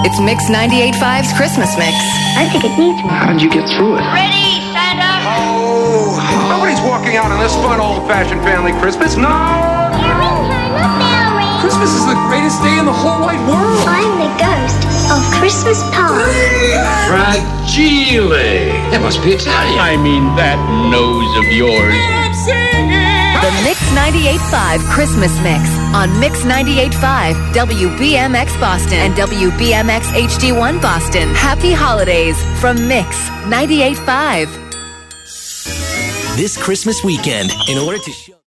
It's Mix 98.5's Christmas Mix. I think it needs more. How did you get through it? Ready, Santa? Oh, nobody's walking out on this fun old-fashioned family Christmas. No! Christmas is the greatest day in the whole wide world. I'm the ghost of Christmas past. Fragile. That must be Italian. I mean, that nose of yours. The Mix 98.5 Christmas Mix on Mix 98.5, WBMX Boston and WBMX HD1 Boston. Happy holidays from Mix 98.5. This Christmas weekend, in order to show